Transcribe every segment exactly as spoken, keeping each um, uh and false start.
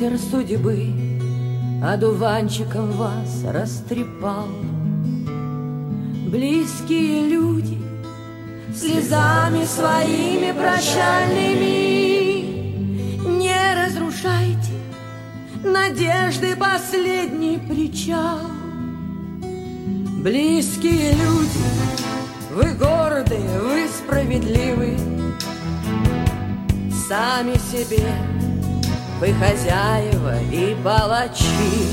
Ветер судьбы одуванчиком вас растрепал. Близкие люди слезами своими прощальными не разрушайте надежды последний причал. Близкие люди, вы гордые, вы справедливы, сами себе вы хозяева и палачи.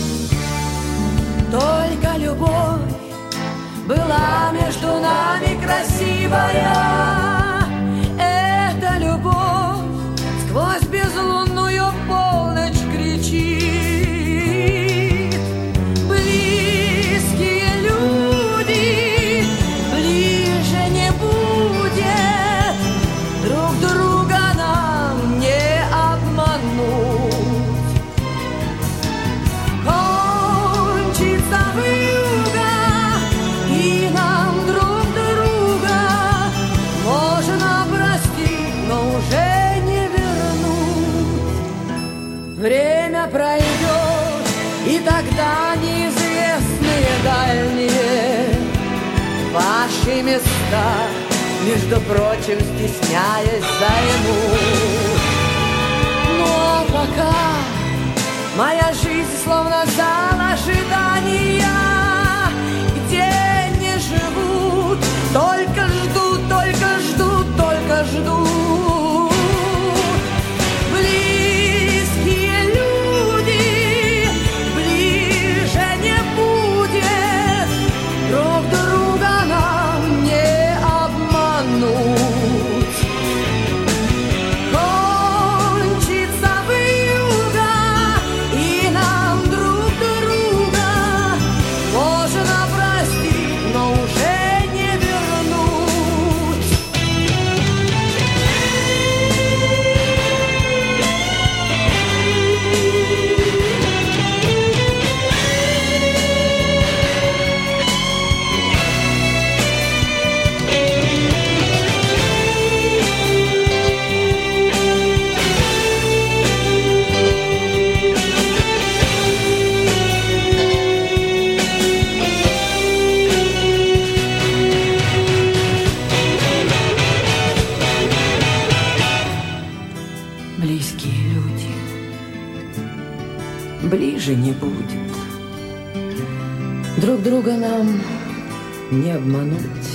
Только любовь была между нами красивая, эта любовь сквозь безлунную полночь кричит. Близкие люди, ближе не будет, друг друга нам не обмануть. Кончится вьюга, и нам друг друга можно простить, но уже не вернуть. Время пройдет, и тогда неизвестные дальние ваши места, между прочим, стесняясь, займут. Ну а пока моя жизнь словно зал ожидания, где не живут, только ждут, только ждут, только ждут. Близкие люди, ближе не будет, друг друга нам не обмануть. Кончится вьюга, и нам друг друга можно простить, но уже не вернуть. Близкие люди, ближе не будет, друг друга нам не обмануть.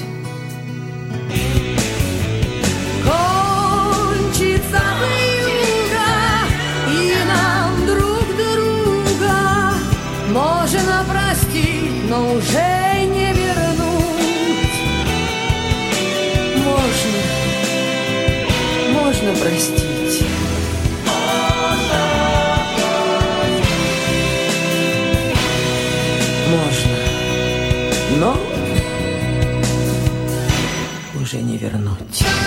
Кончится вьюга, и нам друг друга можно простить, но уже не вернуть. Можно, можно простить. Можно, но уже не вернуть.